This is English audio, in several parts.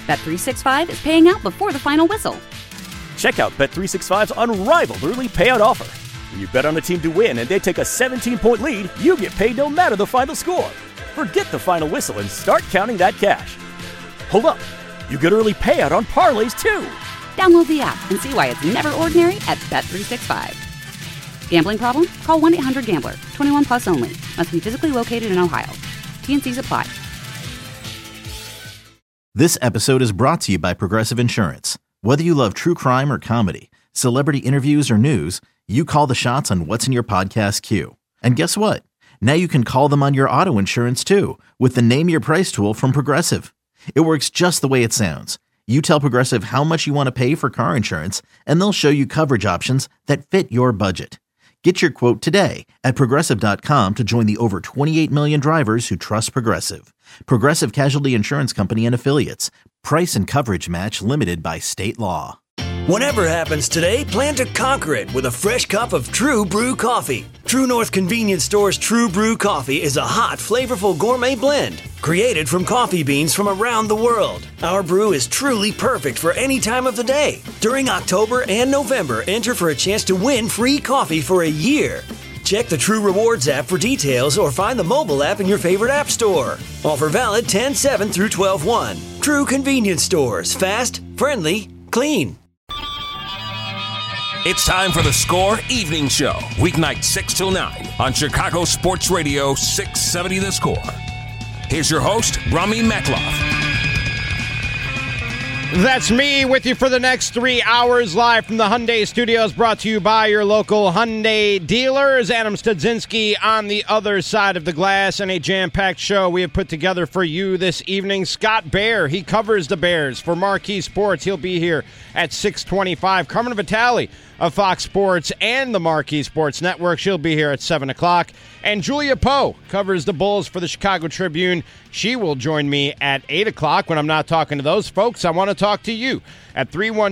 Bet365 is paying out before the final whistle. Check out Bet365's unrivaled early payout offer. When you bet on a team to win and they take a 17-point lead, you get paid no matter the final score. Forget the final whistle and start counting that cash. Hold up. You get early payout on parlays, too. Download the app and see why it's never ordinary at Bet365. Gambling problem? Call 1-800-GAMBLER. 21 plus only. Must be physically located in Ohio. T&Cs apply. This episode is brought to you by Progressive Insurance. Whether you love true crime or comedy, celebrity interviews or news, you call the shots on what's in your podcast queue. And guess what? Now you can call them on your auto insurance too with the Name Your Price tool from Progressive. It works just the way it sounds. You tell Progressive how much you want to pay for car insurance, and they'll show you coverage options that fit your budget. Get your quote today at Progressive.com to join the over 28 million drivers who trust Progressive. Progressive Casualty Insurance Company and Affiliates. Price and coverage match limited by state law. Whatever happens today, plan to conquer it with a fresh cup of True Brew coffee. True North Convenience Store's True Brew coffee is a hot, flavorful gourmet blend created from coffee beans from around the world. Our brew is truly perfect for any time of the day. During October and November, enter for a chance to win free coffee for a year. Check the True Rewards app for details or find the mobile app in your favorite app store. Offer valid 10/7 through 12/1. True Convenience Stores. Fast, friendly, clean. It's time for the Score Evening Show, weeknight 6 till 9 on Chicago Sports Radio 670 The Score. Here's your host, Rami Metloff. That's me with you for the next 3 hours live from the Hyundai Studios, brought to you by your local Hyundai dealers. Adam Studzinski on the other side of the glass, and a jam-packed show we have put together for you this evening. Scott Bair, he covers the Bears for Marquee Sports. He'll be here at 6:25. Carmen Vitale of Fox Sports and the Marquee Sports Network. She'll be here at 7 o'clock. And Julia Poe covers the Bulls for the Chicago Tribune. She will join me at 8 o'clock. When I'm not talking to those folks, I want to talk to you at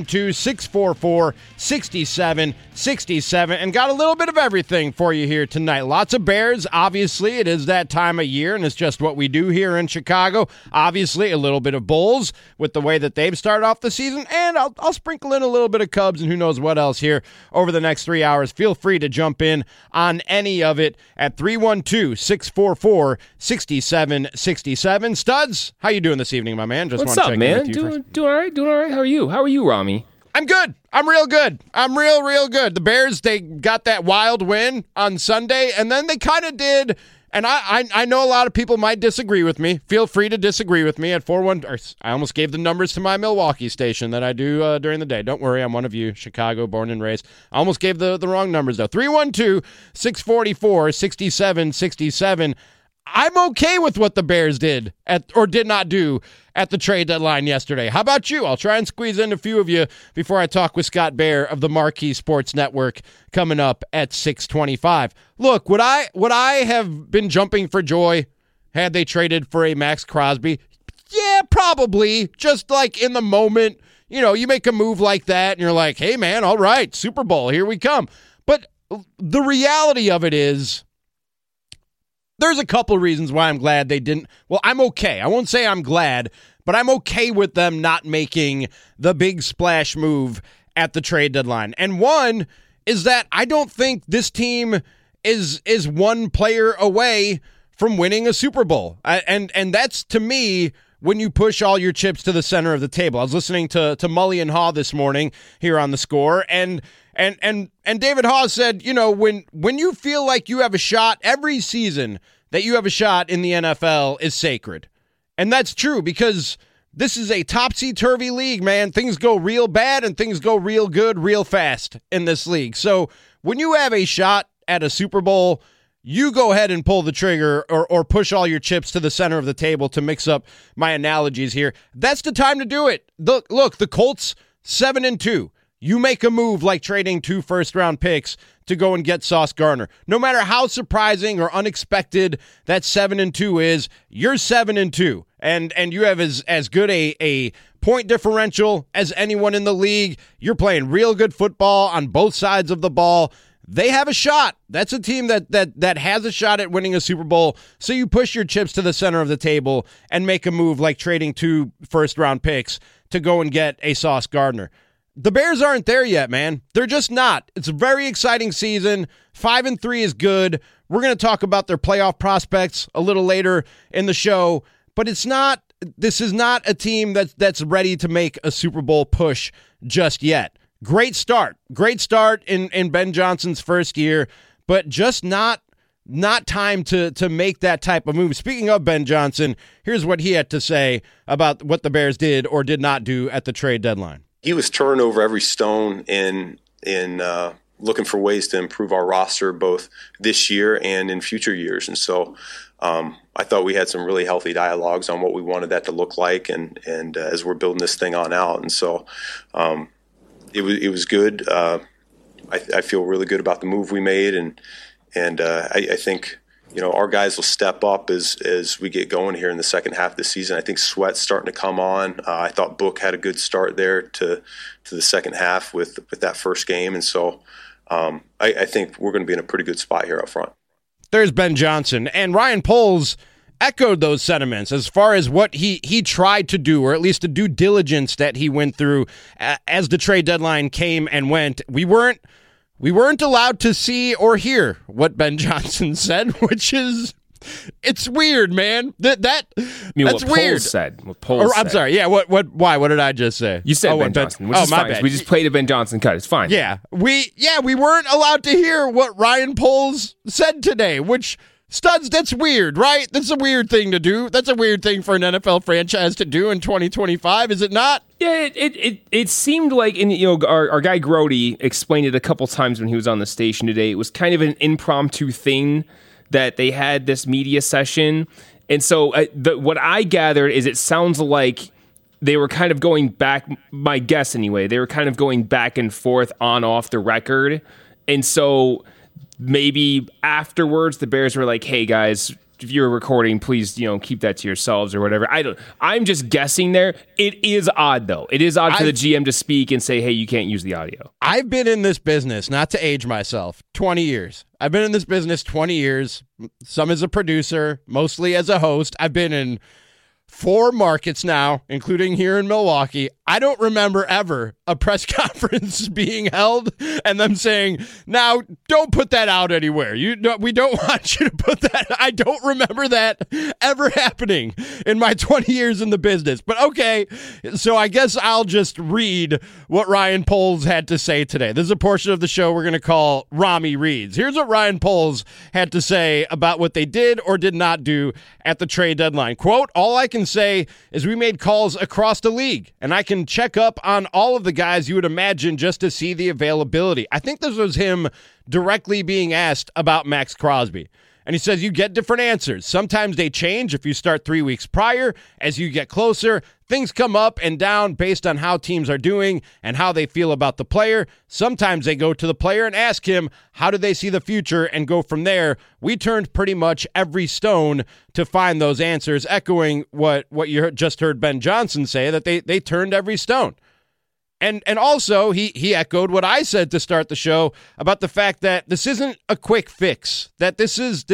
312-644-6767. And got a little bit of everything for you here tonight. Lots of Bears. Obviously, it is that time of year, and it's just what we do here in Chicago. Obviously, a little bit of Bulls with the way that they've started off the season. And I'll sprinkle in a little bit of Cubs and who knows what else here over the next 3 hours. Feel free to jump in on any of it at 312-644-6767. Studs, how you doing this evening, my man? What's up, man? Doing all right. How are you? How are you, Rami? I'm good. I'm real good. I'm real good. The Bears, they got that wild win on Sunday, and then they kind of did. And I know a lot of people might disagree with me. Feel free to disagree with me at 41. I almost gave the numbers to my Milwaukee station that I do during the day. Don't worry, I'm one of you. Chicago, born and raised. I almost gave the wrong numbers, though. 312-644-6767. I'm okay with what the Bears did or did not do at the trade deadline yesterday. How about you? I'll try and squeeze in a few of you before I talk with Scott Bair of the Marquee Sports Network coming up at 6:25. Look, would I have been jumping for joy had they traded for a Max Crosby? Yeah, probably. Just like in the moment, you make a move like that and you're like, hey, man, all right, Super Bowl, here we come. But the reality of it is, there's a couple reasons why I'm glad they didn't. Well, I'm okay. I won't say I'm glad, but I'm okay with them not making the big splash move at the trade deadline. And one is that I don't think this team is one player away from winning a Super Bowl. And that's, to me, when you push all your chips to the center of the table. I was listening to Mully and Haw this morning here on The Score, and David Haw said, when you feel like you have a shot, every season that you have a shot in the NFL is sacred. And that's true because this is a topsy-turvy league, man. Things go real bad and things go real good real fast in this league. So when you have a shot at a Super Bowl, you go ahead and pull the trigger or push all your chips to the center of the table, to mix up my analogies here. That's the time to do it. Look, the Colts, 7-2. You make a move like trading 2 first-round picks to go and get Sauce Gardner. No matter how surprising or unexpected that 7-2 is, you're 7-2. And you have as good a point differential as anyone in the league. You're playing real good football on both sides of the ball. they have a shot. That's a team that has a shot at winning a Super Bowl. So you push your chips to the center of the table and make a move like trading 2 first-round picks to go and get a Sauce Gardner. The Bears aren't there yet, man. They're just not. It's a very exciting season. 5-3 is good. We're going to talk about their playoff prospects a little later in the show, but this is not a team that's ready to make a Super Bowl push just yet. Great start in Ben Johnson's first year, but just not time to make that type of move. Speaking of Ben Johnson, here's what he had to say about what the Bears did or did not do at the trade deadline. He was turning over every stone in looking for ways to improve our roster both this year and in future years. And so I thought we had some really healthy dialogues on what we wanted that to look like and as we're building this thing on out. And so it was good. I feel really good about the move we made, and I think our guys will step up as we get going here in the second half of the season. I think Sweat's starting to come on. I thought Book had a good start there to the second half with that first game, and so I think we're going to be in a pretty good spot here up front. There's Ben Johnson, and Ryan Poles echoed those sentiments as far as what he tried to do, or at least the due diligence that he went through as the trade deadline came and went. We weren't allowed to see or hear what Ben Johnson said, which is, it's weird, man. That's what weird. What Poles said. I'm sorry. Yeah. Why? What did I just say? You said Ben Johnson, which is my fine. bad. We just played a Ben Johnson cut. It's fine. Yeah. We weren't allowed to hear what Ryan Poles said today, which, Studs, that's weird, right? That's a weird thing to do. That's a weird thing for an NFL franchise to do in 2025, is it not? Yeah, it seemed like, and our guy Grody explained it a couple times when he was on the station today. It was kind of an impromptu thing that they had this media session, and so what I gathered is it sounds like they were kind of going back. My guess, anyway, they were kind of going back and forth on off the record, and so maybe afterwards the Bears were like, "Hey guys, if you're recording, please, keep that to yourselves," or whatever. I'm just guessing there. It is odd though. It is odd for the GM to speak and say, "Hey, you can't use the audio." I've been in this business, not to age myself, 20 years. I've been in this business 20 years, some as a producer, mostly as a host. I've been in 4 markets now, including here in Milwaukee. I don't remember ever a press conference being held and them saying, "Now, don't put that out anywhere. We don't want you to put that." I don't remember that ever happening in my 20 years in the business. But okay, so I guess I'll just read what Ryan Poles had to say today. This is a portion of the show we're going to call Rami Reads. Here's what Ryan Poles had to say about what they did or did not do at the trade deadline. Quote, "All I can say is we made calls across the league, and I can check up on all of the guys you would imagine just to see the availability." I think this was him directly being asked about Max Crosby. And he says you get different answers. Sometimes they change if you start 3 weeks prior. As you get closer, things come up and down based on how teams are doing and how they feel about the player. Sometimes they go to the player and ask him, how do they see the future, and go from there. We turned pretty much every stone to find those answers, echoing what you just heard Ben Johnson say, that they turned every stone. And also, he echoed what I said to start the show about the fact that this isn't a quick fix, that this is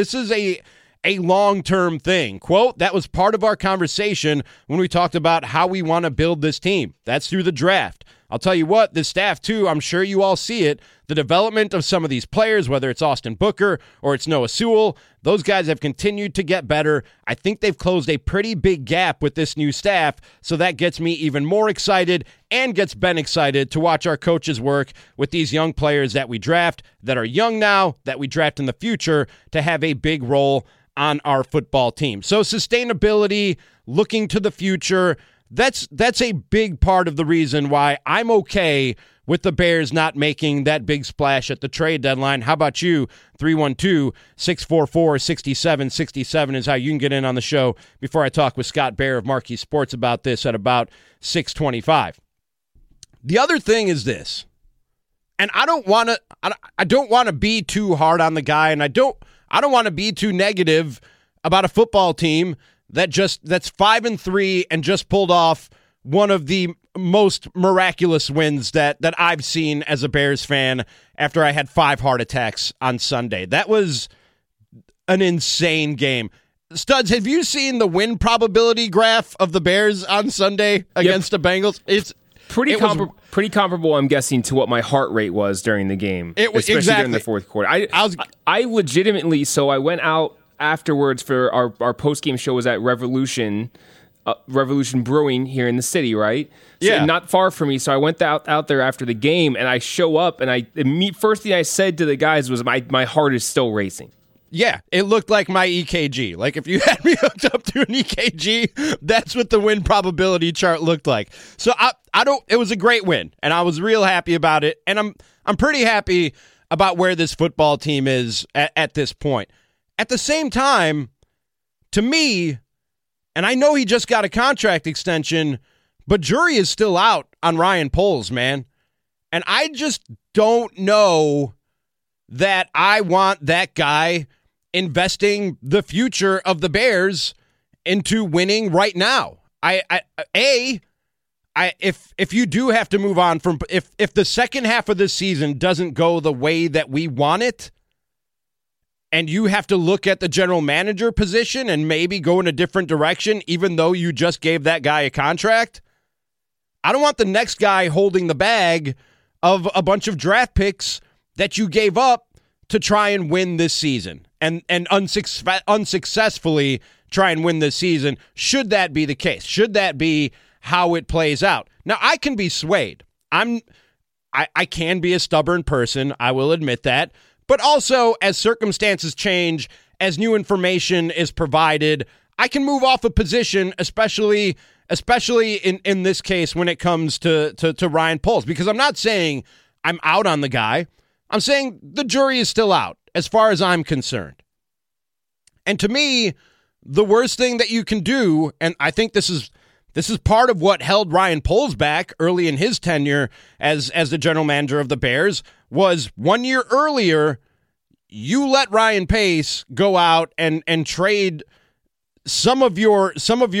a long-term thing. Quote, "That was part of our conversation when we talked about how we want to build this team. That's through the draft. I'll tell you what, this staff too, I'm sure you all see it. The development of some of these players, whether it's Austin Booker or it's Noah Sewell, those guys have continued to get better. I think they've closed a pretty big gap with this new staff, so that gets me even more excited and gets Ben excited to watch our coaches work with these young players that we draft, that are young now, that we draft in the future, to have a big role on our football team." So sustainability, looking to the future, that's a big part of the reason why I'm okay with the Bears not making that big splash at the trade deadline. How about you? 312-644-6767 is how you can get in on the show before I talk with Scott Bair of Marquee Sports about this at about 6:25. The other thing is this, and I don't want to be too hard on the guy, and I don't want to be too negative about a football team that's 5-3 and just pulled off one of the most miraculous wins that I've seen as a Bears fan after I had 5 heart attacks on Sunday. That was an insane game. Studs, have you seen the win probability graph of the Bears on Sunday against the Bengals? It's pretty comparable, I'm guessing, to what my heart rate was during the game. It was especially exactly during the fourth quarter. I legitimately, so I went out afterwards for our post-game show was at Revolution Brewing here in the city, right? So yeah. Not far from me. So I went out there after the game, and I show up, and first thing I said to the guys was, my heart is still racing. Yeah, it looked like my EKG. Like if you had me hooked up to an EKG, that's what the win probability chart looked like. So it was a great win, and I was real happy about it. And I'm pretty happy about where this football team is at this point. At the same time, to me, and I know he just got a contract extension, but jury is still out on Ryan Poles, man. And I just don't know that I want that guy investing the future of the Bears into winning right now. If you do have to move on from, if the second half of this season doesn't go the way that we want it, and you have to look at the general manager position and maybe go in a different direction, even though you just gave that guy a contract, I don't want the next guy holding the bag of a bunch of draft picks that you gave up to try and win this season and unsuccessfully try and win this season, should that be the case. Should that be how it plays out? Now, I can be swayed. I can be a stubborn person. I will admit that. But also, as circumstances change, as new information is provided, I can move off a position, especially in this case when it comes to Ryan Poles, because I'm not saying I'm out on the guy. I'm saying the jury is still out as far as I'm concerned. And to me, the worst thing that you can do, and I think this is part of what held Ryan Poles back early in his tenure as the general manager of the Bears, was 1 year earlier, you let Ryan Pace go out and trade some of your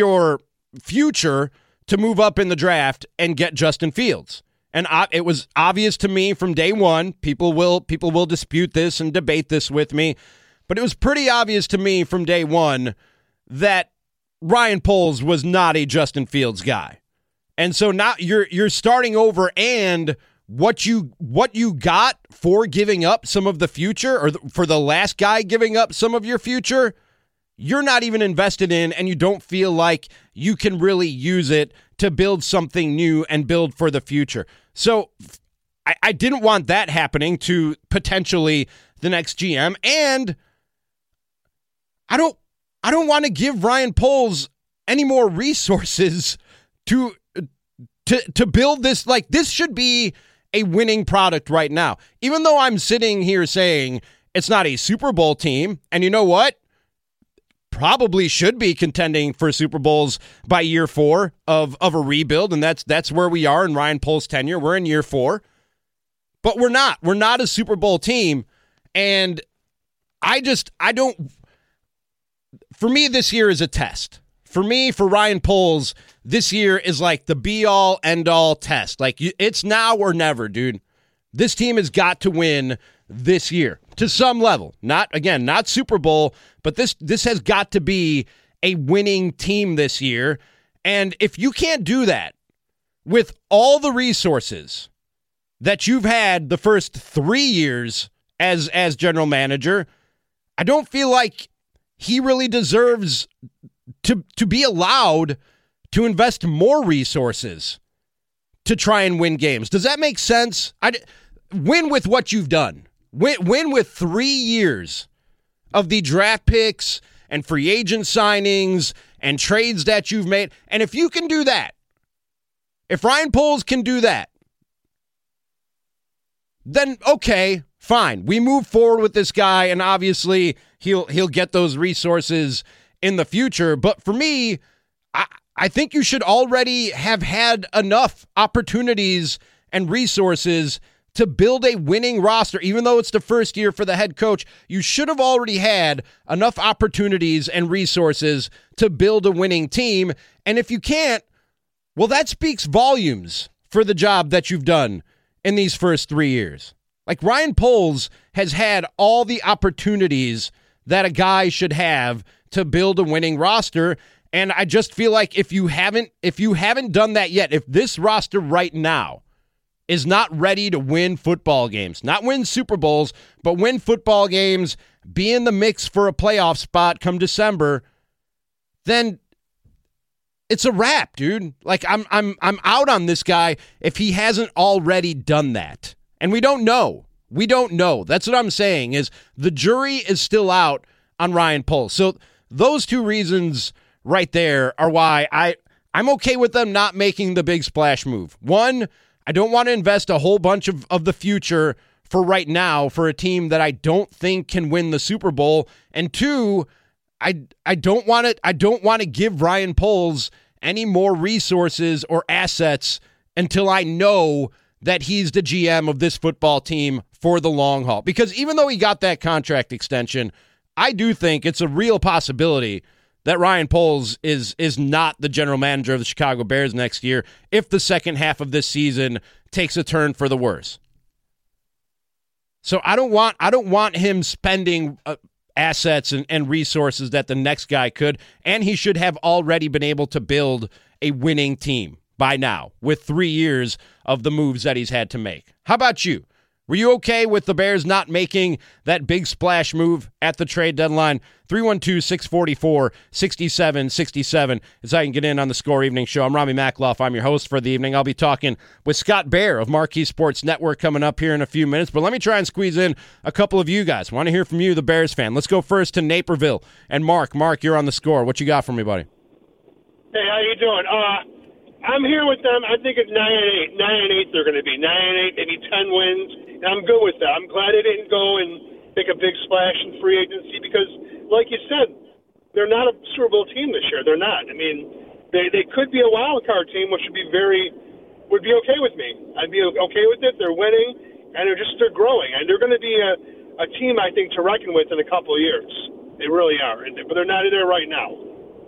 future to move up in the draft and get Justin Fields. And it was obvious to me from day one. People will dispute this and debate this with me, but it was pretty obvious to me from day one that Ryan Poles was not a Justin Fields guy. And so now you're starting over, and what you got for giving up some of the future, or for the last guy giving up some of your future, you're not even invested in, and you don't feel like you can really use it to build something new and build for the future. So I didn't want that happening to potentially the next GM, and I don't want to give Ryan Poles any more resources to build this. Like, this should be a winning product right now. Even though I'm sitting here saying it's not a Super Bowl team, and you know what? Probably should be contending for Super Bowls by year 4 of a rebuild, and that's where we are in Ryan Poles' tenure. We're in year 4. But we're not. We're not a Super Bowl team, and I don't. For me, this year is a test. For me, for Ryan Poles, this year is like the be-all, end-all test. Like, it's now or never, dude. This team has got to win this year to some level. Not Super Bowl, but this has got to be a winning team this year. And if you can't do that with all the resources that you've had the first 3 years as general manager, I don't feel like he really deserves to be allowed to invest more resources to try and win games. Does that make sense? Win with what you've done. Win with 3 years of the draft picks and free agent signings and trades that you've made. And if you can do that, if Ryan Poles can do that, then okay, fine. We move forward with this guy, and obviously he'll get those resources in the future. But for me, I think you should already have had enough opportunities and resources to build a winning roster. Even though it's the first year for the head coach, you should have already had enough opportunities and resources to build a winning team. And if you can't, Well, that speaks volumes for the job that you've done in these first 3 years. Like, Ryan Poles has had all the opportunities that a guy should have to build a winning roster. And I just feel like if you haven't done that yet, if this roster right now is not ready to win football games, not win Super Bowls, but win football games, be in the mix for a playoff spot come December, then it's a wrap, dude. Like, I'm out on this guy if he hasn't already done that. And we don't know. We don't know. That's what I'm saying, is the jury is still out on Ryan Poles. So those two reasons right there are why I'm okay with them not making the big splash move. One, I don't want to invest a whole bunch of the future for right now for a team that I don't think can win the Super Bowl. And two, I don't want to give Ryan Poles any more resources or assets until I know that he's the GM of this football team for the long haul. Because even though he got that contract extension, I do think it's a real possibility that Ryan Poles is not the general manager of the Chicago Bears next year if the second half of this season takes a turn for the worse. So I don't want him spending assets and resources that the next guy could, and he should have already been able to build a winning team by now with 3 years of the moves that he's had to make. How about you? Were you okay with the Bears not making that big splash move at the trade deadline? 312-644-6767 is how you can get in on the Score Evening Show. I'm Rami Makloff. I'm your host for the evening. I'll be talking with Scott Bair of Marquee Sports Network coming up here in a few minutes. But let me try and squeeze in a couple of you guys. I want to hear from you, the Bears fan. Let's go first to Naperville. And Mark, you're on the Score. What you got for me, buddy? Hey, how you doing? I'm here with them. I think it's 9-8. 9-8 they're going to be. 9-8, maybe 10 wins. And I'm good with that. I'm glad they didn't go and make a big splash in free agency because, like you said, they're not a Super Bowl team this year. They're not. I mean, they could be a wild card team, which would be okay with me. I'd be okay with it. They're winning, and they're growing. And they're going to be a team, I think, to reckon with in a couple of years. They really are. But they're not there right now.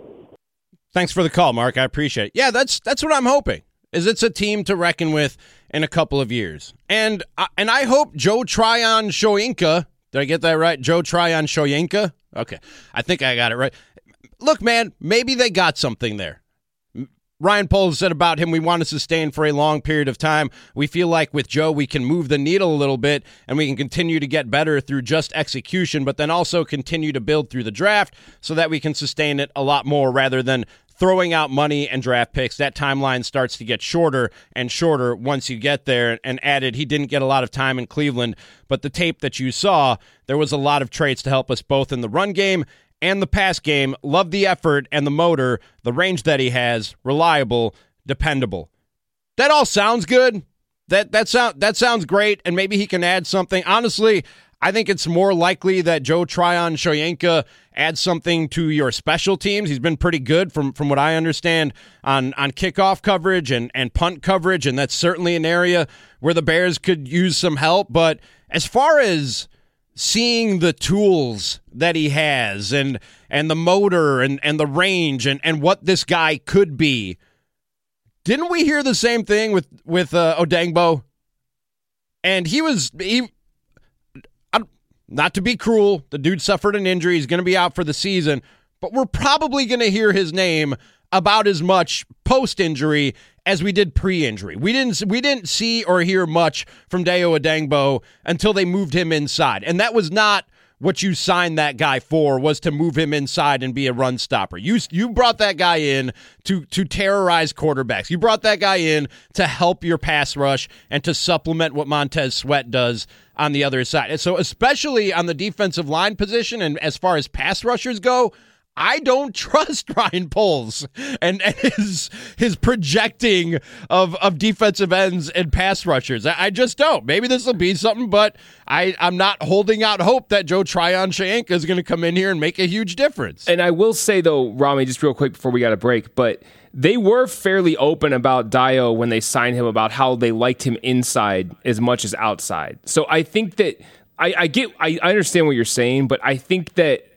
Thanks for the call, Mark. I appreciate it. Yeah, that's what I'm hoping, is it's a team to reckon with in a couple of years. And I hope Joe Tryon-Shoyinka, did I get that right? Joe Tryon-Shoyinka? Okay, I think I got it right. Look, man, maybe they got something there. Ryan Poles said about him, we want to sustain for a long period of time. We feel like with Joe, we can move the needle a little bit and we can continue to get better through just execution, but then also continue to build through the draft so that we can sustain it a lot more rather than throwing out money and draft picks. That timeline starts to get shorter and shorter once you get there. And added, he didn't get a lot of time in Cleveland, but the tape that you saw, there was a lot of traits to help us both in the run game and the pass game. Love the effort and the motor, the range that he has, reliable, dependable. That all sounds good. That sounds great, and maybe he can add something. Honestly, I think it's more likely that Joe Tryon-Shoyinka adds something to your special teams. He's been pretty good from what I understand on kickoff coverage and punt coverage, and that's certainly an area where the Bears could use some help. But as far as seeing the tools that he has and the motor and the range and what this guy could be, didn't we hear the same thing with Odengbo? And he not to be cruel, the dude suffered an injury. He's going to be out for the season, but we're probably going to hear his name about as much post-injury as we did pre-injury. We didn't see or hear much from Dayo Odengbo until they moved him inside, and that was not what you signed that guy for, was to move him inside and be a run stopper. You brought that guy in to terrorize quarterbacks. You brought that guy in to help your pass rush and to supplement what Montez Sweat does on the other side. And so especially on the defensive line position and as far as pass rushers go, I don't trust Ryan Poles and his projecting of defensive ends and pass rushers. I just don't. Maybe this will be something, but I'm not holding out hope that Joe Tryon-Shoyinka is going to come in here and make a huge difference. And I will say, though, Rami, just real quick before we got a break, but they were fairly open about Dayo when they signed him about how they liked him inside as much as outside. So I think that I understand what you're saying, but I think that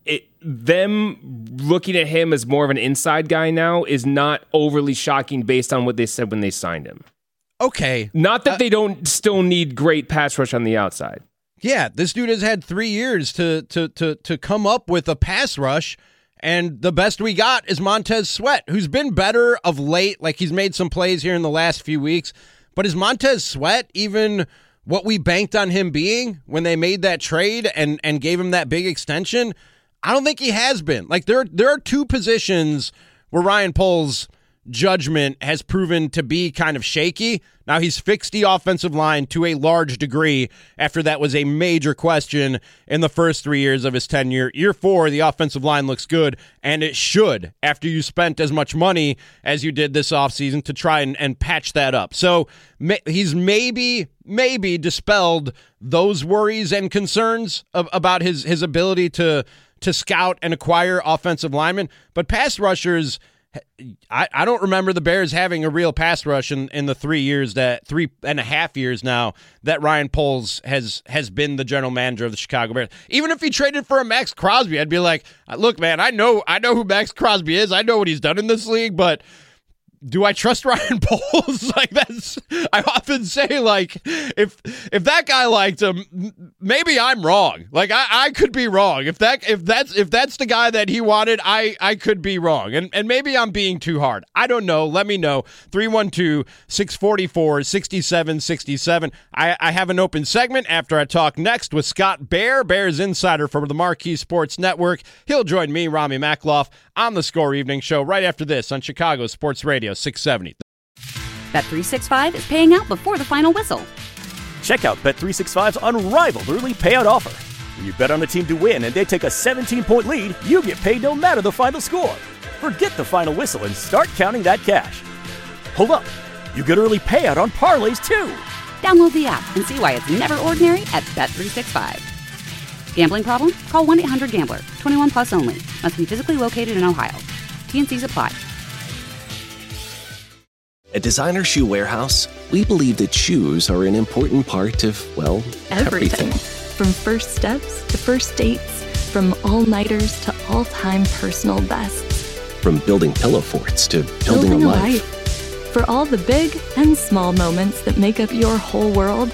them looking at him as more of an inside guy now is not overly shocking based on what they said when they signed him. Okay. Not that they don't still need great pass rush on the outside. Yeah, this dude has had 3 years to come up with a pass rush, and the best we got is Montez Sweat, who's been better of late. Like, he's made some plays here in the last few weeks, but is Montez Sweat even what we banked on him being when they made that trade and gave him that big extension? I don't think he has been. Like, there are two positions where Ryan Poles' judgment has proven to be kind of shaky. Now, he's fixed the offensive line to a large degree after that was a major question in the first 3 years of his tenure. Year 4, the offensive line looks good, and it should after you spent as much money as you did this offseason to try and patch that up. So he's maybe dispelled those worries and concerns about his ability to scout and acquire offensive linemen. But pass rushers, I don't remember the Bears having a real pass rush in the 3.5 years now that Ryan Poles has been the general manager of the Chicago Bears. Even if he traded for a Max Crosby, I'd be like, look, man, I know who Max Crosby is. I know what he's done in this league, but do I trust Ryan Poles? Like, I often say, like, if that guy liked him, maybe I'm wrong. Like, I could be wrong. If that's the guy that he wanted, I could be wrong. And maybe I'm being too hard. I don't know. Let me know. 312-644-6767. I have an open segment after I talk next with Scott Bair, Bears insider for the Marquee Sports Network. He'll join me, Rami Makloff, on the Score Evening Show right after this on Chicago Sports Radio 670. Bet365 is paying out before the final whistle. Check out Bet365's unrivaled early payout offer. When you bet on a team to win and they take a 17-point lead, you get paid no matter the final score. Forget the final whistle and start counting that cash. Hold up. You get early payout on parlays, too. Download the app and see why it's never ordinary at Bet365. Gambling problem? Call 1-800-GAMBLER. 21 plus only. Must be physically located in Ohio. T&Cs apply. At Designer Shoe Warehouse, we believe that shoes are an important part of, well, everything. From first steps to first dates, from all-nighters to all-time personal bests. From building pillow forts to building a life. For all the big and small moments that make up your whole world,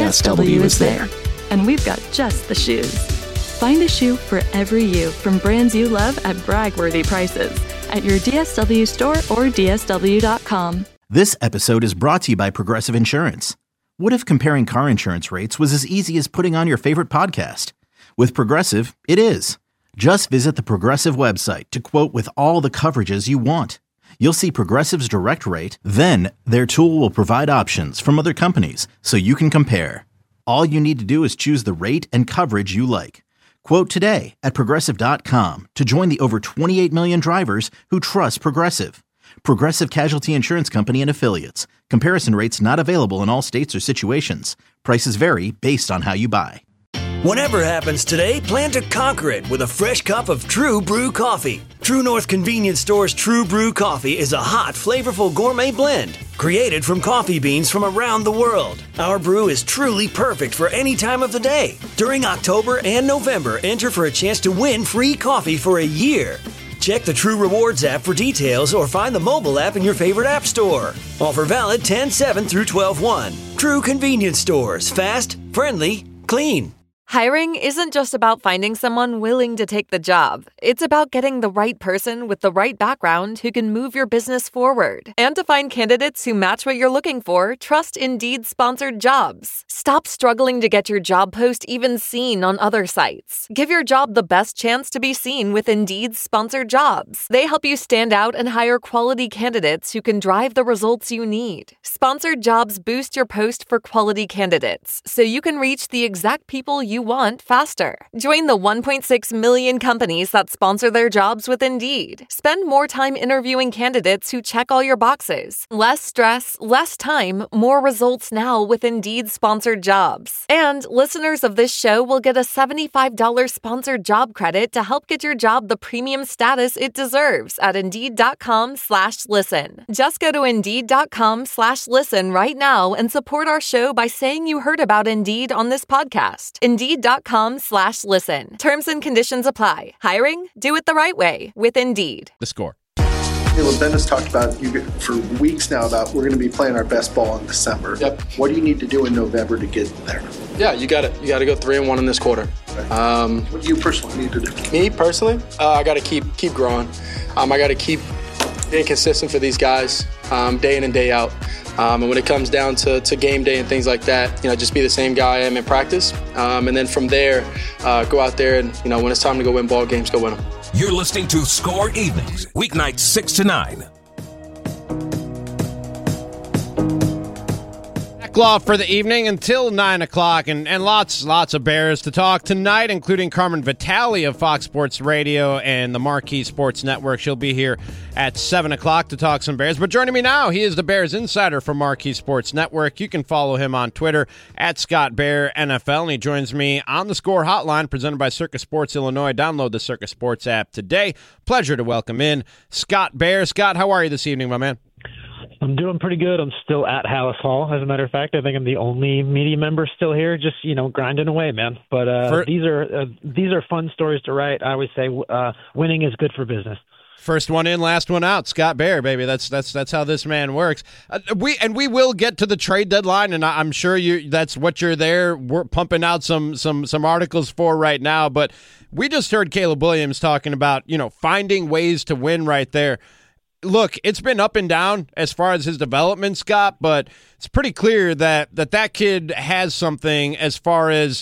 DSW is there. And we've got just the shoes. Find a shoe for every you from brands you love at brag-worthy prices at your DSW store or DSW.com. This episode is brought to you by Progressive Insurance. What if comparing car insurance rates was as easy as putting on your favorite podcast? With Progressive, it is. Just visit the Progressive website to quote with all the coverages you want. You'll see Progressive's direct rate, then their tool will provide options from other companies so you can compare. All you need to do is choose the rate and coverage you like. Quote today at Progressive.com to join the over 28 million drivers who trust Progressive. Progressive Casualty Insurance Company and Affiliates. Comparison rates not available in all states or situations. Prices vary based on how you buy. Whatever happens today, plan to conquer it with a fresh cup of True Brew coffee. True North Convenience Store's True Brew coffee is a hot, flavorful gourmet blend created from coffee beans from around the world. Our brew is truly perfect for any time of the day. During October and November, enter for a chance to win free coffee for a year. Check the True Rewards app for details or find the mobile app in your favorite app store. Offer valid 10/7 through 12/1. True Convenience Stores. Fast, friendly, clean. Hiring isn't just about finding someone willing to take the job. It's about getting the right person with the right background who can move your business forward. And to find candidates who match what you're looking for, trust Indeed-sponsored jobs. Stop struggling to get your job post even seen on other sites. Give your job the best chance to be seen with Indeed-sponsored jobs. They help you stand out and hire quality candidates who can drive the results you need. Sponsored jobs boost your post for quality candidates, so you can reach the exact people you want faster. Join the 1.6 million companies that sponsor their jobs with Indeed. Spend more time interviewing candidates who check all your boxes. Less stress, less time, more results now with Indeed-sponsored jobs. And listeners of this show will get a $75 sponsored job credit to help get your job the premium status it deserves at Indeed.com/listen. Just go to Indeed.com/listen right now and support our show by saying you heard about Indeed on this podcast. Indeed Indeed.com/listen. Terms and conditions apply. Hiring? Do it the right way with Indeed. The Score. Ben has talked about for weeks now about we're going to be playing our best ball in December. Yep. What do you need to do in November to get there? Yeah, you got it. You got to go 3-1 in this quarter. What do you personally need to do? Me personally, I got to keep growing. I got to keep being consistent for these guys, day in and day out. And when it comes down to game day and things like that, just be the same guy I am in practice. And then from there, go out there and when it's time to go win ball games, go win them. You're listening to Score Evenings, weeknights 6 to 9. Law for the evening until 9 o'clock, and lots of Bears to talk tonight, including Carmen Vitale of Fox Sports Radio and the Marquee Sports Network. She'll be here at 7 o'clock to talk some Bears. But joining me now, he is the Bears insider for Marquee Sports Network. You can follow him on Twitter at ScottBearNFL, and he joins me on the Score Hotline presented by Circus Sports Illinois. Download the Circus Sports app today. Pleasure to welcome in Scott Bair. Scott, how are you this evening, my man? I'm doing pretty good. I'm still at Hallis Hall, as a matter of fact. I think I'm the only media member still here, just grinding away, man. But these are fun stories to write. I always say winning is good for business. First one in, last one out. Scott Bair, baby. That's how this man works. We will get to the trade deadline, and I'm sure that's what you're there. We're pumping out some articles for right now. But we just heard Caleb Williams talking about finding ways to win right there. Look, it's been up and down as far as his development, Scott, but it's pretty clear that kid has something as far as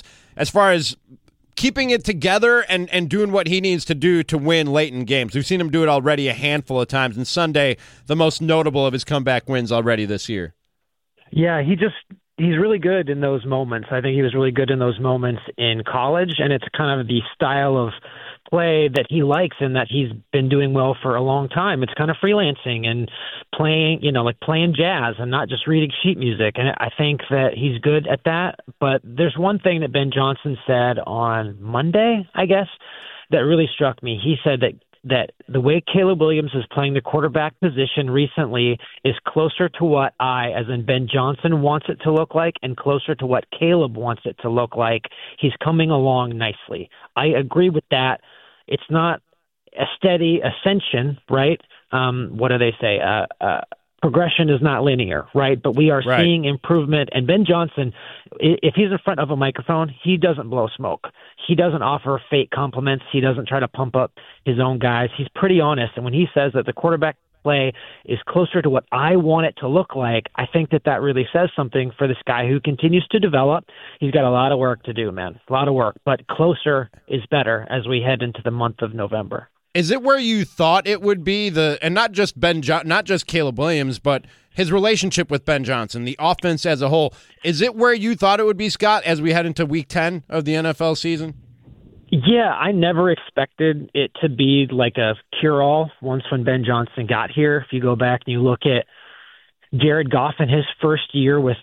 keeping it together and doing what he needs to do to win late in games. We've seen him do it already a handful of times, and Sunday, the most notable of his comeback wins already this year. Yeah, he's really good in those moments. I think he was really good in those moments in college, and it's kind of the style of play that he likes and that he's been doing well for a long time. It's kind of freelancing and playing, like playing jazz and not just reading sheet music. And I think that he's good at that. But there's one thing that Ben Johnson said on Monday, I guess, that really struck me. He said that the way Caleb Williams is playing the quarterback position recently is closer to what as in Ben Johnson, wants it to look like and closer to what Caleb wants it to look like. He's coming along nicely. I agree with that. It's not a steady ascension, right? What do they say? Progression is not linear, right? But we are seeing improvement. And Ben Johnson, if he's in front of a microphone, he doesn't blow smoke. He doesn't offer fake compliments. He doesn't try to pump up his own guys. He's pretty honest. And when he says that the quarterback play is closer to what I want it to look like, I think that really says something for this guy who continues to develop. He's got a lot of work to do, man. A lot of work. But closer is better as we head into the month of November. Is it where you thought it would be, and not just not just Caleb Williams, but his relationship with Ben Johnson, the offense as a whole? Is it where you thought it would be, Scott, as we head into Week 10 of the NFL season? Yeah, I never expected it to be like a cure-all once when Ben Johnson got here. If you go back and you look at Jared Goff in his first year with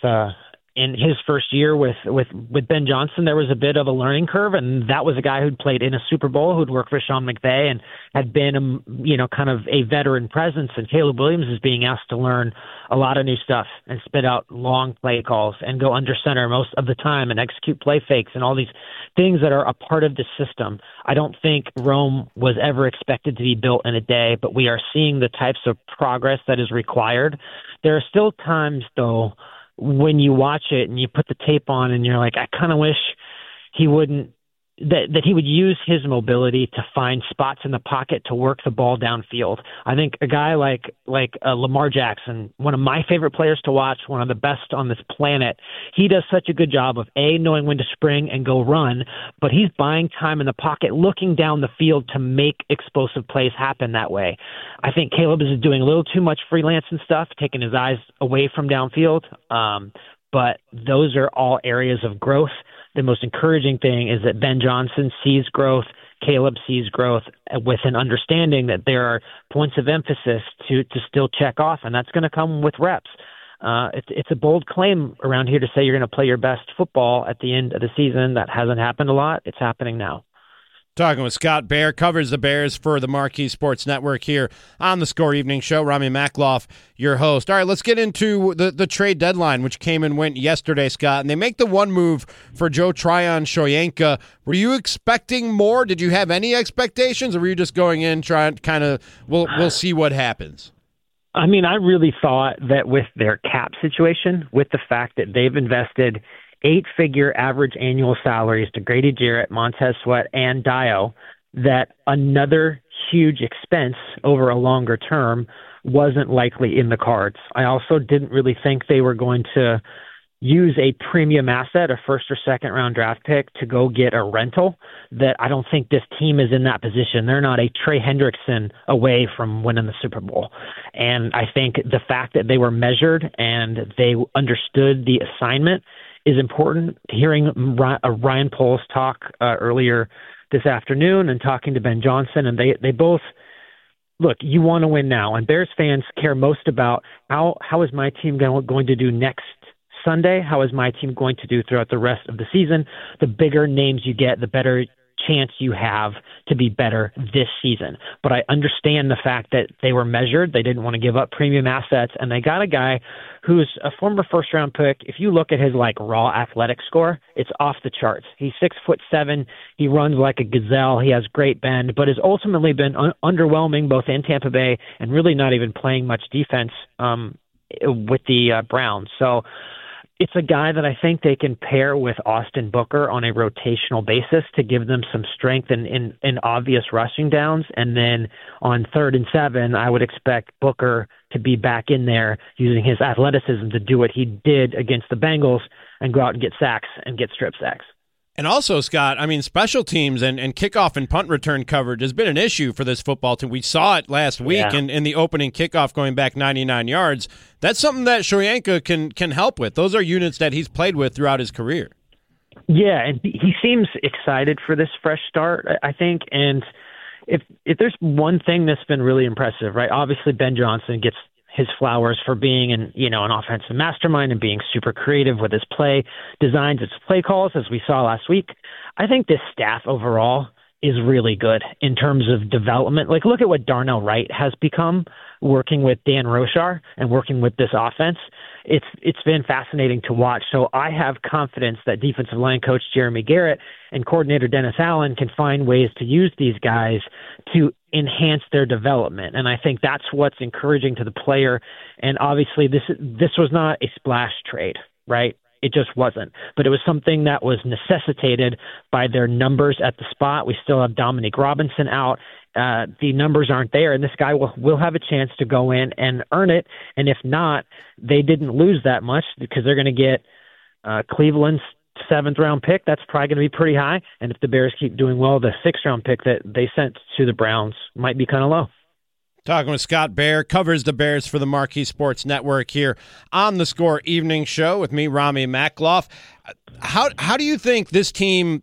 Ben Johnson, there was a bit of a learning curve, and that was a guy who'd played in a Super Bowl, who'd worked for Sean McVay and had been, kind of a veteran presence. And Caleb Williams is being asked to learn a lot of new stuff and spit out long play calls and go under center most of the time and execute play fakes and all these things that are a part of the system. I don't think Rome was ever expected to be built in a day, but we are seeing the types of progress that is required. There are still times, though, when you watch it and you put the tape on and you're like, I kind of wish he wouldn't, that he would use his mobility to find spots in the pocket to work the ball downfield. I think a guy like Lamar Jackson, one of my favorite players to watch, one of the best on this planet, he does such a good job of knowing when to spring and go run, but he's buying time in the pocket, looking down the field to make explosive plays happen that way. I think Caleb is doing a little too much freelance and stuff, taking his eyes away from downfield, but those are all areas of growth. The most encouraging thing is that Ben Johnson sees growth, Caleb sees growth, with an understanding that there are points of emphasis to still check off, and that's going to come with reps. It's a bold claim around here to say you're going to play your best football at the end of the season. That hasn't happened a lot. It's happening now. Talking with Scott Bair, covers the Bears for the Marquee Sports Network here on the Score Evening Show. Rami Makloff, your host. All right, let's get into the trade deadline, which came and went yesterday, Scott. And they make the one move for Joe Tryon-Shoyinka. Were you expecting more? Did you have any expectations, or were you just going in trying kind of, we'll see what happens? I mean, I really thought that with their cap situation, with the fact that they've invested 8-figure average annual salaries to Grady Jarrett, Montez Sweat, and Dio, that another huge expense over a longer term wasn't likely in the cards. I also didn't really think they were going to use a premium asset, a first or second round draft pick, to go get a rental. That I don't think this team is in that position. They're not a Trey Hendrickson away from winning the Super Bowl. And I think the fact that they were measured and they understood the assignment is important. Hearing Ryan Poles talk earlier this afternoon and talking to Ben Johnson, and they both, look, you want to win now. And Bears fans care most about how is my team going to do next Sunday? How is my team going to do throughout the rest of the season? The bigger names you get, the better chance you have to be better this season. But I understand the fact that they were measured. They didn't want to give up premium assets, and they got a guy who's a former first-round pick. If you look at his raw athletic score, it's off the charts. He's 6'7". He runs like a gazelle. He has great bend, but has ultimately been underwhelming both in Tampa Bay and really not even playing much defense with the Browns. So it's a guy that I think they can pair with Austin Booker on a rotational basis to give them some strength in obvious rushing downs. And then on 3rd and 7, I would expect Booker to be back in there using his athleticism to do what he did against the Bengals and go out and get sacks and get strip sacks. And also, Scott, I mean, special teams and kickoff and punt return coverage has been an issue for this football team. We saw it last week in the opening kickoff going back 99 yards. That's something that Shoyinka can help with. Those are units that he's played with throughout his career. Yeah, and he seems excited for this fresh start, I think. And if there's one thing that's been really impressive, right, obviously Ben Johnson gets his flowers for being an offensive mastermind and being super creative with his play designs, its play calls, as we saw last week. I think this staff overall is really good in terms of development. Like, look at what Darnell Wright has become working with Dan Rochar and working with this offense. It's been fascinating to watch. So I have confidence that defensive line coach Jeremy Garrett and coordinator Dennis Allen can find ways to use these guys to enhance their development. And I think that's what's encouraging to the player. And obviously this was not a splash trade, right? It just wasn't. But it was something that was necessitated by their numbers at the spot. We still have Dominique Robinson out. The numbers aren't there, and this guy will have a chance to go in and earn it. And if not, they didn't lose that much because they're going to get Cleveland's 7th-round pick. That's probably going to be pretty high. And if the Bears keep doing well, the 6th-round pick that they sent to the Browns might be kind of low. Talking with Scott Bair, covers the Bears for the Marquee Sports Network here on the Score Evening Show with me, Rami Makloff. How do you think this team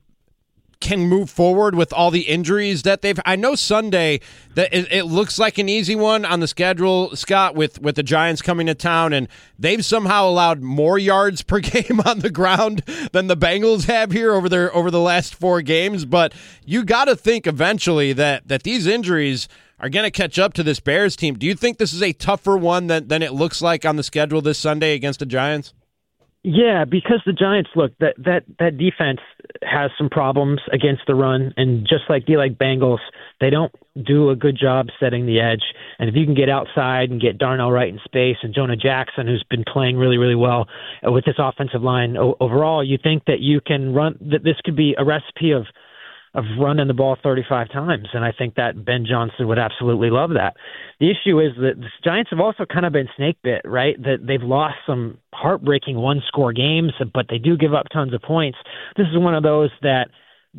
can move forward with all the injuries that they've? I know Sunday that it looks like an easy one on the schedule, Scott, with the Giants coming to town, and they've somehow allowed more yards per game on the ground than the Bengals have here over the last 4 games. But you got to think eventually that these injuries are going to catch up to this Bears team. Do you think this is a tougher one than it looks like on the schedule this Sunday against the Giants? Yeah, because the Giants, look, that defense has some problems against the run, and just like Bengals, they don't do a good job setting the edge. And if you can get outside and get Darnell Wright in space and Jonah Jackson, who's been playing really, really well with this offensive line overall, you think that you can run, that this could be a recipe of running the ball 35 times, and I think that Ben Johnson would absolutely love that. The issue is that the Giants have also kind of been snake bit, right? That they've lost some heartbreaking one-score games, but they do give up tons of points. This is one of those that,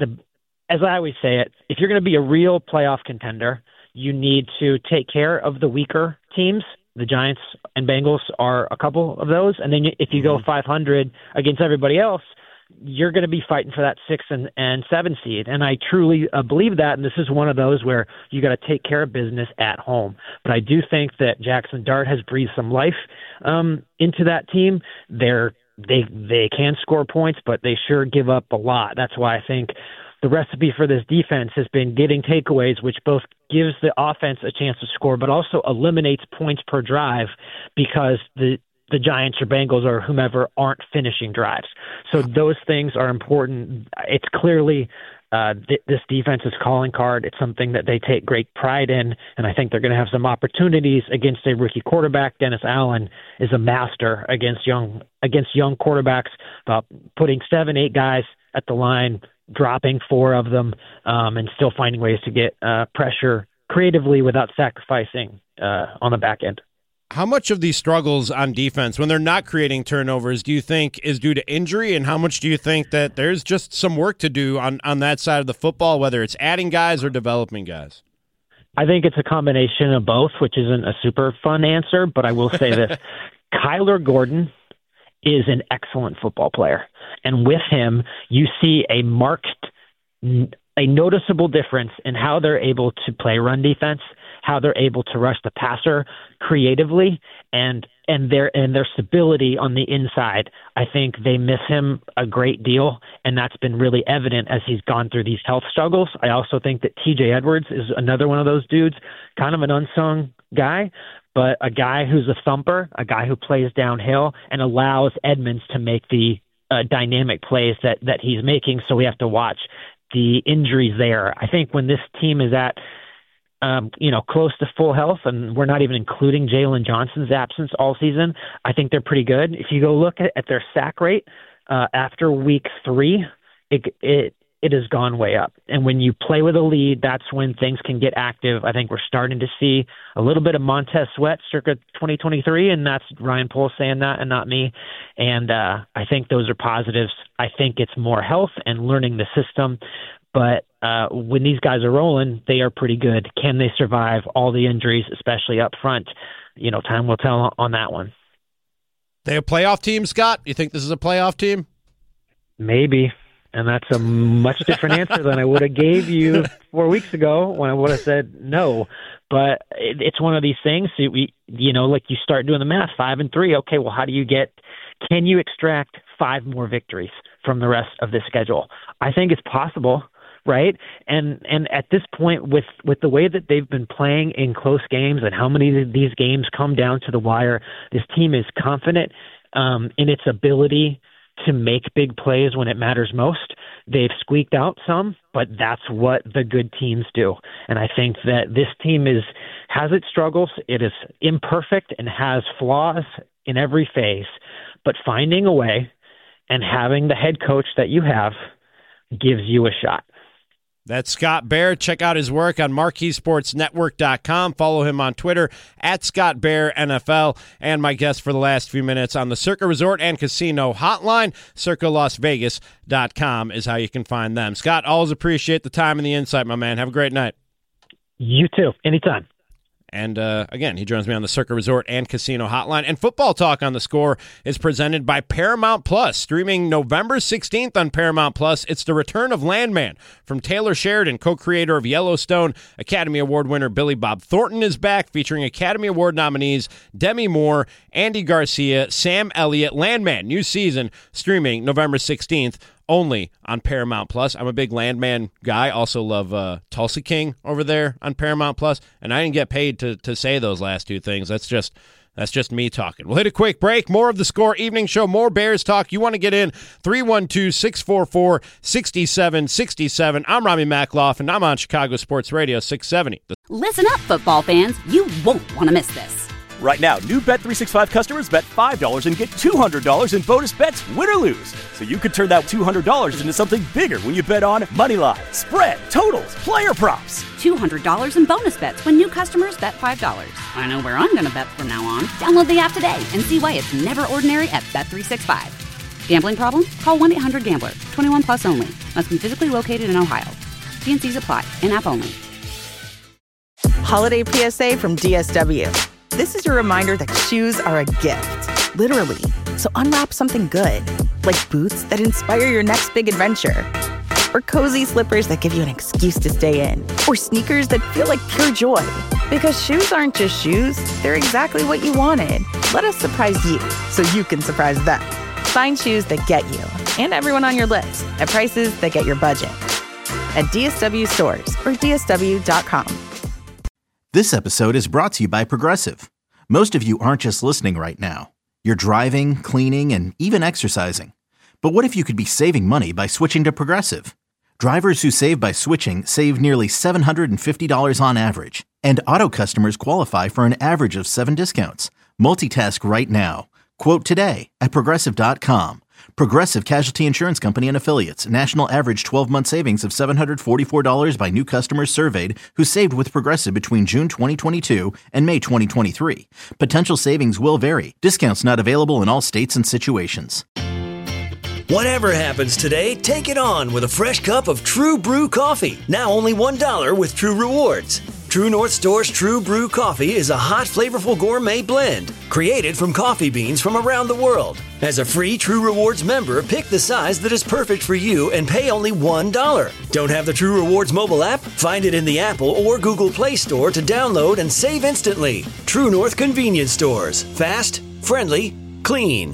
as I always say it, if you're going to be a real playoff contender, you need to take care of the weaker teams. The Giants and Bengals are a couple of those, and then if you go 500 against everybody else, you're going to be fighting for that 6 and 7 seed. And I truly believe that. And this is one of those where you got to take care of business at home. But I do think that Jackson Dart has breathed some life into that team. They can score points, but they sure give up a lot. That's why I think the recipe for this defense has been getting takeaways, which both gives the offense a chance to score, but also eliminates points per drive because the Giants or Bengals or whomever aren't finishing drives. So those things are important. It's clearly this defense's calling card. It's something that they take great pride in, and I think they're going to have some opportunities against a rookie quarterback. Dennis Allen is a master against young quarterbacks, about putting 7-8 guys at the line, dropping 4 of them, and still finding ways to get pressure creatively without sacrificing on the back end. How much of these struggles on defense, when they're not creating turnovers, do you think is due to injury, and how much do you think that there's just some work to do on that side of the football, whether it's adding guys or developing guys? I think it's a combination of both, which isn't a super fun answer, but I will say this. Kyler Gordon is an excellent football player, and with him, you see a noticeable difference in how they're able to play run defense, how they're able to rush the passer creatively, and their stability on the inside. I think they miss him a great deal, and that's been really evident as he's gone through these health struggles. I also think that TJ Edwards is another one of those dudes, kind of an unsung guy, but a guy who's a thumper, a guy who plays downhill and allows Edmonds to make the dynamic plays that he's making. So we have to watch the injuries there. I think when this team is at close to full health, and we're not even including Jalen Johnson's absence all season, I think they're pretty good. If you go look at their sack rate after week 3, it has gone way up. And when you play with a lead, that's when things can get active. I think we're starting to see a little bit of Montez Sweat circa 2023, and that's Ryan Poles saying that and not me. And I think those are positives. I think it's more health and learning the system. But when these guys are rolling, they are pretty good. Can they survive all the injuries, especially up front? Time will tell on that one. They a playoff team, Scott? You think this is a playoff team? Maybe. And that's a much different answer than I would have gave you 4 weeks ago when I would have said no. But it's one of these things. Like you start doing the math, 5-3. Okay, well, can you extract 5 more victories from the rest of this schedule? I think it's possible. Right. And at this point, with the way that they've been playing in close games and how many of these games come down to the wire, this team is confident in its ability to make big plays when it matters most. They've squeaked out some, but that's what the good teams do. And I think that this team has its struggles. It is imperfect and has flaws in every phase, but finding a way and having the head coach that you have gives you a shot. That's Scott Bair. Check out his work on MarqueeSportsNetwork.com. Follow him on Twitter at Scott Bair NFL. And my guest for the last few minutes on the Circa Resort and Casino Hotline. CircaLasVegas.com is how you can find them. Scott, always appreciate the time and the insight, my man. Have a great night. You too. Anytime. And again, he joins me on the Circa Resort and Casino Hotline. And Football Talk on the Score is presented by Paramount Plus. Streaming November 16th on Paramount Plus, it's the return of Landman from Taylor Sheridan, co-creator of Yellowstone. Academy Award winner Billy Bob Thornton is back, featuring Academy Award nominees Demi Moore, Andy Garcia, Sam Elliott. Landman, new season, streaming November 16th. Only on Paramount Plus. I'm a big Landman guy. Also love Tulsa King over there on Paramount Plus. And I didn't get paid to say those last two things. That's just me talking. We'll hit a quick break. More of the Score Evening Show. More Bears talk. You want to get in? 312-644-6767. I'm Rami Makloff, and I'm on Chicago Sports Radio 670. Listen up, football fans. You won't want to miss this. Right now, new Bet365 customers bet $5 and get $200 in bonus bets, win or lose. So you could turn that $200 into something bigger when you bet on money line, spread, totals, player props. $200 in bonus bets when new customers bet $5. I know where I'm going to bet from now on. Download the app today and see why it's never ordinary at Bet365. Gambling problem? Call 1-800-GAMBLER. 21 plus only. Must be physically located in Ohio. T&Cs apply. In-app only. Holiday PSA from DSW. This is your reminder that shoes are a gift, literally. So unwrap something good, like boots that inspire your next big adventure, or cozy slippers that give you an excuse to stay in, or sneakers that feel like pure joy. Because shoes aren't just shoes, they're exactly what you wanted. Let us surprise you so you can surprise them. Find shoes that get you and everyone on your list at prices that get your budget. at DSW stores or DSW.com. This episode is brought to you by Progressive. Most of you aren't just listening right now. You're driving, cleaning, and even exercising. But what if you could be saving money by switching to Progressive? Drivers who save by switching save nearly $750 on average. And auto customers qualify for an average of 7 discounts. Multitask right now. Quote today at Progressive.com. Progressive Casualty Insurance Company and Affiliates. National average 12-month savings of $744 by new customers surveyed who saved with Progressive between June 2022 and May 2023. Potential savings will vary. Discounts not available in all states and situations. Whatever happens today, take it on with a fresh cup of True Brew coffee. Now only $1 with True Rewards. True North Store's True Brew coffee is a hot, flavorful gourmet blend created from coffee beans from around the world. As a free True Rewards member, pick the size that is perfect for you and pay only $1. Don't have the True Rewards mobile app? Find it in the Apple or Google Play Store to download and save instantly. True North Convenience Stores. Fast, friendly, clean.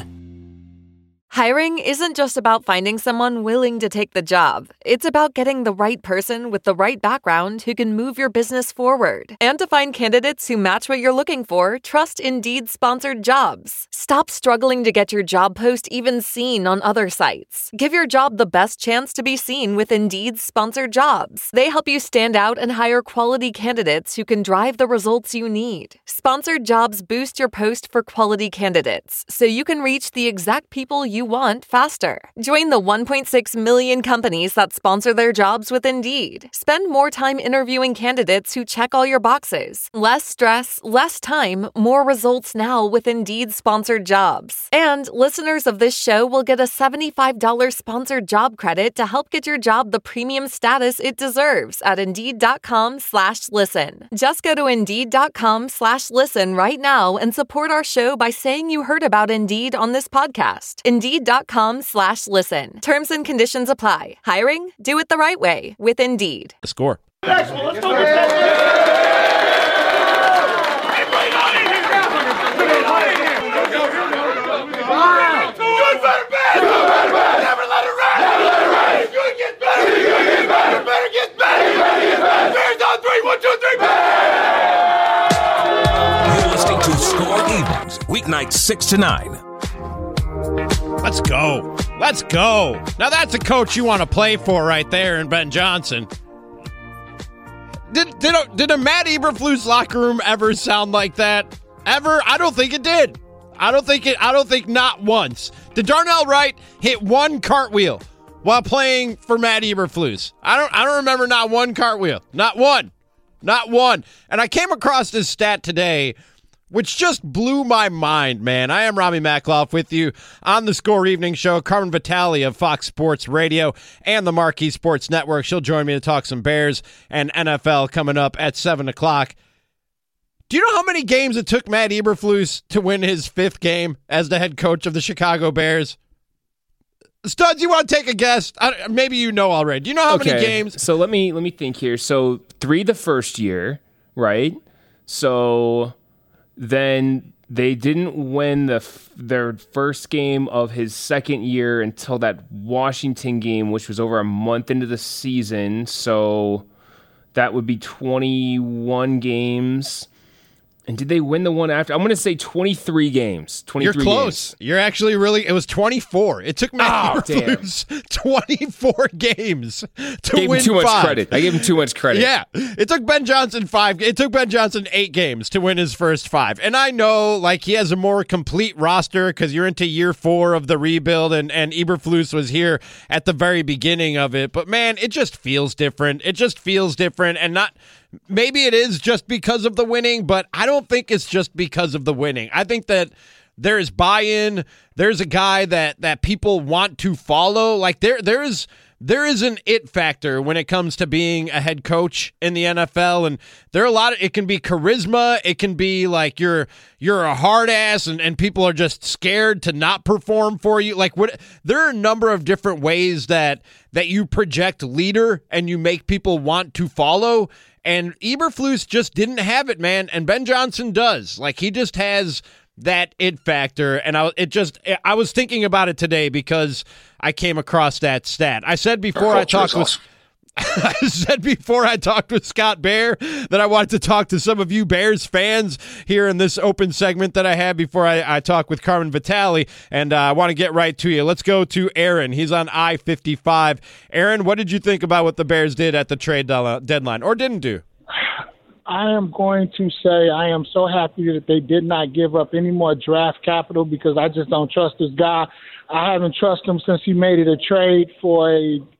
Hiring isn't just about finding someone willing to take the job. It's about getting the right person with the right background who can move your business forward. And to find candidates who match what you're looking for, trust Indeed-sponsored jobs. Stop struggling to get your job post even seen on other sites. Give your job the best chance to be seen with Indeed-sponsored jobs. They help you stand out and hire quality candidates who can drive the results you need. Sponsored jobs boost your post for quality candidates, so you can reach the exact people you want faster. Join the 1.6 million companies that sponsor their jobs with Indeed. Spend more time interviewing candidates who check all your boxes. Less stress, less time, more results now with Indeed-sponsored jobs. And listeners of this show will get a $75 sponsored job credit to help get your job the premium status it deserves at Indeed.com/listen. Just go to Indeed.com/listen right now and support our show by saying you heard about Indeed on this podcast. Indeed.com/listen. Terms and conditions apply. Hiring? Do it the right way with Indeed. The score. Let's go. You're listening to Score Evenings, weeknights 6 to 9. Let's go. Let's go. Now that's a coach you want to play for right there in Ben Johnson. Did a Matt Eberflus locker room ever sound like that? Ever? I don't think it did. I don't think not once. Did Darnell Wright hit one cartwheel while playing for Matt Eberflus? I don't remember not one cartwheel. Not one. Not one. And I came across this stat today which just blew my mind, man. I am Rami Makloff with you on the Score Evening Show. Carmen Vitale of Fox Sports Radio and the Marquee Sports Network. She'll join me to talk some Bears and NFL coming up at 7 o'clock. Do you know how many games it took Matt Eberflus to win his 5th game as the head coach of the Chicago Bears? Studs, you want to take a guess? Maybe you know already. Do you know how many games? So let me think here. So 3 the first year, right? So then they didn't win their first game of his second year until that Washington game, which was over a month into the season. So that would be 21 games. And did they win the one after? I'm going to say 23 games. 23 You're close. Games. You're actually really... It was 24. It took Matt Eberflus 24 games to win 5. I gave him too much credit. Yeah. It took Ben Johnson 5. It took Ben Johnson 8 games to win his first 5. And I know, like, he has a more complete roster because you're into year 4 of the rebuild, and Eberflus was here at the very beginning of it. But, man, it just feels different. It just feels different, and not... Maybe it is just because of the winning, but I don't think it's just because of the winning. I think that there's buy-in. There's a guy that people want to follow. Like there is an it factor when it comes to being a head coach in the NFL, and there are a lot of, it can be charisma. It can be like you're a hard ass and people are just scared to not perform for you. Like there are a number of different ways that you project leader and you make people want to follow. And Eberflus just didn't have it, man. And Ben Johnson does. Like, he just has that it factor. And I was thinking about it today because I came across that stat. I said before I talked with... I said before I talked with Scott Bair that I wanted to talk to some of you Bears fans here in this open segment that I had before I talk with Carmen Vitale, and I want to get right to you. Let's go to Aaron. He's on I-55. Aaron, what did you think about what the Bears did at the trade deadline, or didn't do? I am going to say I am so happy that they did not give up any more draft capital, because I just don't trust this guy. I haven't trusted him since he made it a trade for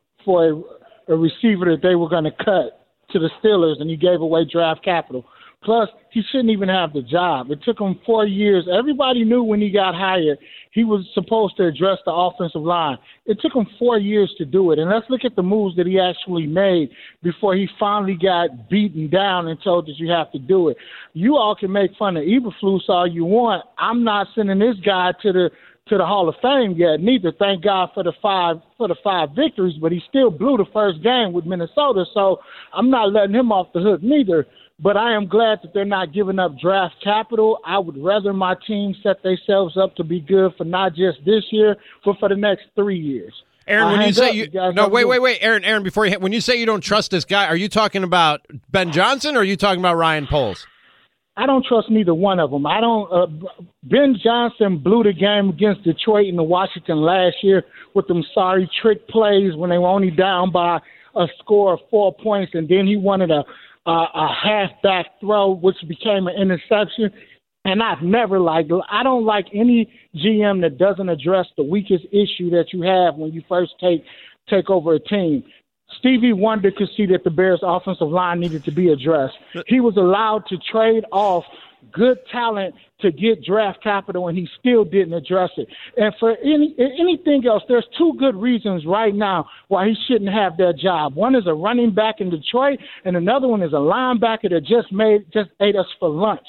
a receiver that they were going to cut to the Steelers, and he gave away draft capital. Plus, he shouldn't even have the job. It took him 4 years. Everybody knew when he got hired he was supposed to address the offensive line. It took him 4 years to do it. And let's look at the moves that he actually made before he finally got beaten down and told that you have to do it. You all can make fun of Eberflus all you want. I'm not sending this guy to the Hall of Fame yet, neither. Thank God for the five victories, but he still blew the first game with Minnesota, so I'm not letting him off the hook neither. But I am glad that they're not giving up draft capital. I would rather my team set themselves up to be good for not just this year, but for the next 3 years. Aaron, when you say wait, Aaron, before when you say you don't trust this guy, are you talking about Ben Johnson or are you talking about Ryan Poles? I don't trust neither one of them. I don't. Ben Johnson blew the game against Detroit and Washington last year with them sorry trick plays when they were only down by a score of 4 points, and then he wanted a halfback throw, which became an interception. And I don't like any GM that doesn't address the weakest issue that you have when you first take over a team. Stevie Wonder could see that the Bears' offensive line needed to be addressed. He was allowed to trade off good talent to get draft capital, and he still didn't address it. And for anything else, there's two good reasons right now why he shouldn't have that job. One is a running back in Detroit, and another one is a linebacker that just ate us for lunch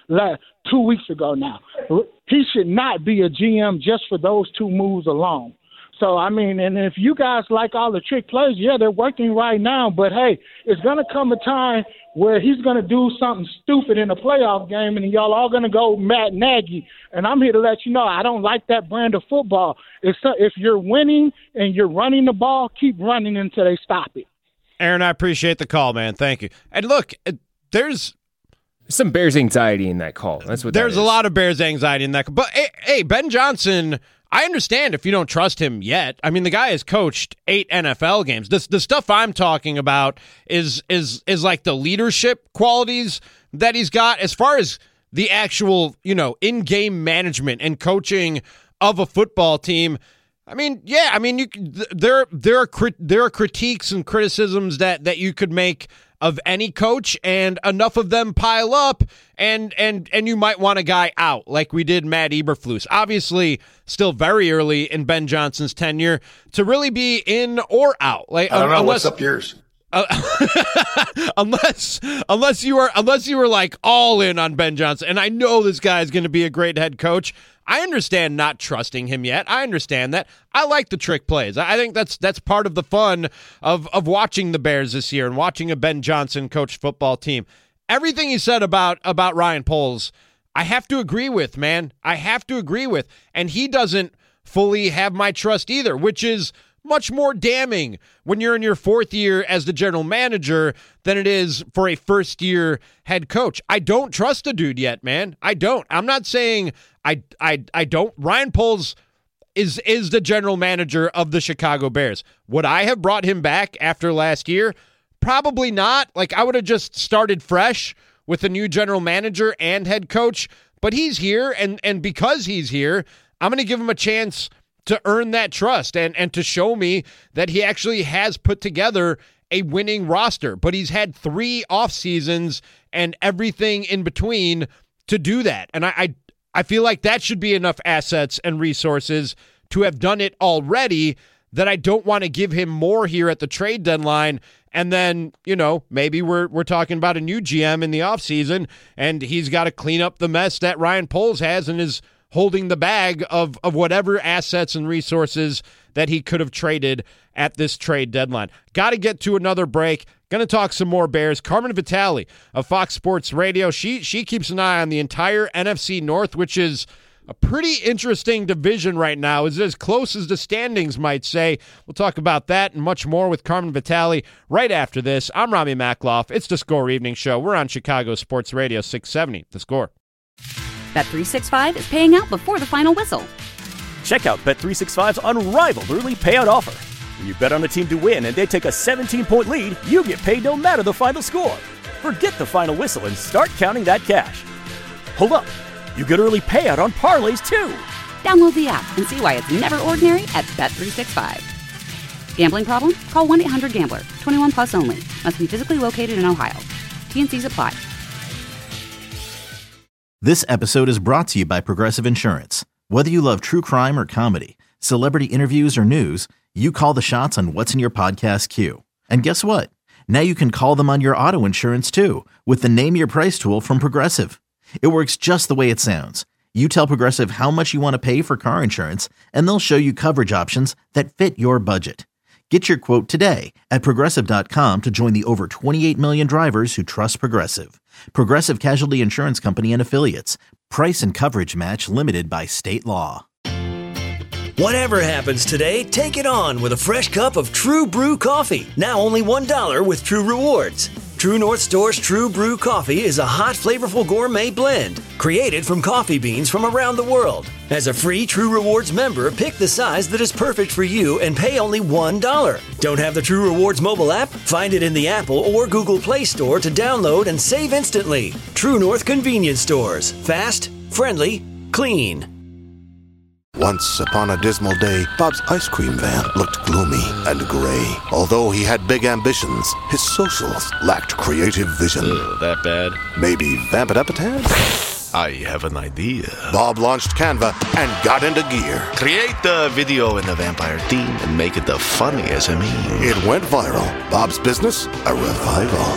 2 weeks ago now. He should not be a GM just for those two moves alone. So, I mean, and if you guys like all the trick plays, yeah, they're working right now. But, hey, it's going to come a time where he's going to do something stupid in a playoff game, and y'all all going to go Matt Nagy. And I'm here to let you know I don't like that brand of football. If you're winning and you're running the ball, keep running until they stop it. Aaron, I appreciate the call, man. Thank you. And, look, there's some Bears anxiety in that call. That's what there's a lot of Bears anxiety in that. But, hey, Ben Johnson – I understand if you don't trust him yet. I mean, the guy has coached 8 NFL games. The stuff I'm talking about is like the leadership qualities that he's got as far as the actual, in-game management and coaching of a football team. I mean, yeah, I mean, there are critiques and criticisms that you could make of any coach, and enough of them pile up, and you might want a guy out, like we did Matt Eberflus. Obviously, still very early in Ben Johnson's tenure to really be in or out. Like, I don't know what's up yours. Unless you were like all in on Ben Johnson, and I know this guy is going to be a great head coach. I understand not trusting him yet. I understand that. I like the trick plays. I think that's part of the fun of watching the Bears this year and watching a Ben Johnson coached football team. Everything he said about Ryan Poles, I have to agree with, man. I have to agree with. And he doesn't fully have my trust either, which is much more damning when you're in your 4th year as the general manager than it is for a first-year head coach. I don't trust the dude yet, man. I don't. I'm not saying I don't. Ryan Poles is the general manager of the Chicago Bears. Would I have brought him back after last year? Probably not. Like, I would have just started fresh with a new general manager and head coach. But he's here, and because he's here, I'm going to give him a chance to earn that trust and to show me that he actually has put together a winning roster. But he's had 3 off seasons and everything in between to do that. And I feel like that should be enough assets and resources to have done it already, that I don't want to give him more here at the trade deadline. And then, maybe we're talking about a new GM in the offseason, and he's got to clean up the mess that Ryan Poles has and is holding the bag of whatever assets and resources that he could have traded at this trade deadline. Got to get to another break. Going to talk some more Bears. Carmen Vitale of Fox Sports Radio. She keeps an eye on the entire NFC North, which is a pretty interesting division right now. It's as close as the standings might say. We'll talk about that and much more with Carmen Vitale right after this. I'm Rami Makloff. It's the Score Evening Show. We're on Chicago Sports Radio 670, The Score. Bet365 is paying out before the final whistle. Check out Bet365's unrivaled early payout offer. When you bet on a team to win and they take a 17-point lead, you get paid no matter the final score. Forget the final whistle and start counting that cash. Hold up. You get early payout on parlays, too. Download the app and see why it's never ordinary at Bet365. Gambling problem? Call 1-800-GAMBLER. 21 plus only. Must be physically located in Ohio. T&Cs apply. This episode is brought to you by Progressive Insurance. Whether you love true crime or comedy, celebrity interviews or news, you call the shots on what's in your podcast queue. And guess what? Now you can call them on your auto insurance, too, with the Name Your Price tool from Progressive. It works just the way it sounds. You tell Progressive how much you want to pay for car insurance, and they'll show you coverage options that fit your budget. Get your quote today at Progressive.com to join the over 28 million drivers who trust Progressive. Progressive Casualty Insurance Company and Affiliates. Price and coverage match limited by state law. Whatever happens today, take it on with a fresh cup of True Brew coffee. Now only $1 with True Rewards. True North Store's True Brew Coffee is a hot, flavorful gourmet blend created from coffee beans from around the world. As a free True Rewards member, pick the size that is perfect for you and pay only $1. Don't have the True Rewards mobile app? Find it in the Apple or Google Play Store to download and save instantly. True North Convenience Stores. Fast, friendly, clean. Once upon a dismal day, Bob's ice cream van looked gloomy and gray. Although he had big ambitions, his socials lacked creative vision. That bad? Maybe vamp it up a tad? I have an idea. Bob launched Canva and got into gear. Create the video in the vampire theme and make it the funniest of me. It went viral. Bob's business, a revival.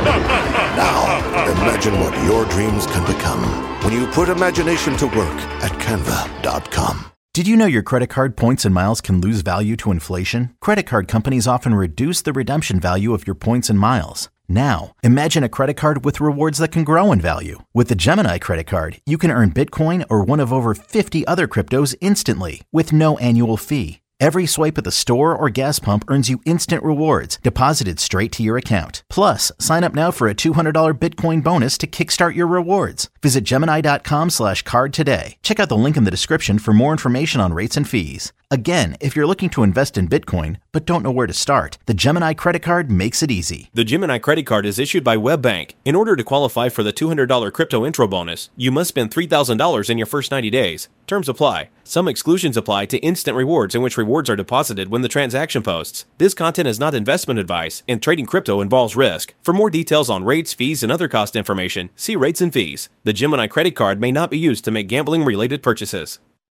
Now, imagine what your dreams can become when you put imagination to work at Canva.com. Did you know your credit card points and miles can lose value to inflation? Credit card companies often reduce the redemption value of your points and miles. Now, imagine a credit card with rewards that can grow in value. With the Gemini credit card, you can earn Bitcoin or one of over 50 other cryptos instantly with no annual fee. Every swipe at the store or gas pump earns you instant rewards deposited straight to your account. Plus, sign up now for a $200 Bitcoin bonus to kickstart your rewards. Visit Gemini.com/card today. Check out the link in the description for more information on rates and fees. Again, if you're looking to invest in Bitcoin but don't know where to start, the Gemini credit card makes it easy. The Gemini credit card is issued by WebBank. In order to qualify for the $200 crypto intro bonus, you must spend $3,000 in your first 90 days. Terms apply. Some exclusions apply to instant rewards in which rewards are deposited when the transaction posts. This content is not investment advice, and trading crypto involves risk. For more details on rates, fees, and other cost information, see rates and fees. The Gemini credit card may not be used to make gambling-related purchases.